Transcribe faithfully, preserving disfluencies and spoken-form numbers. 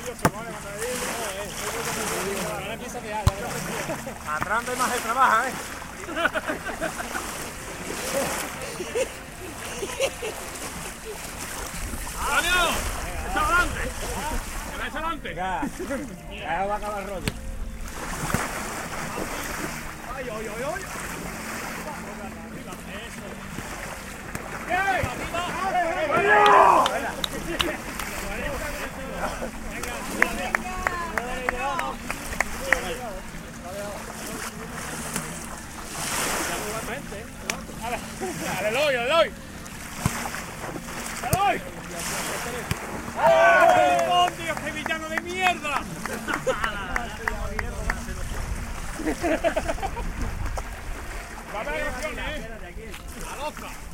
Atrás de más de trabaja, ¿eh? ¡Daniel! ¡Está adelante! ¡Está adelante! Ya, ya va a acabar el rollo. ¡Ay, ay, ay, ay! ¡Le doy, le doy! ¡Le doy! ¡Oh, Dios, qué villano de mierda! Va a haber opciones, ¿eh? ¡A loca!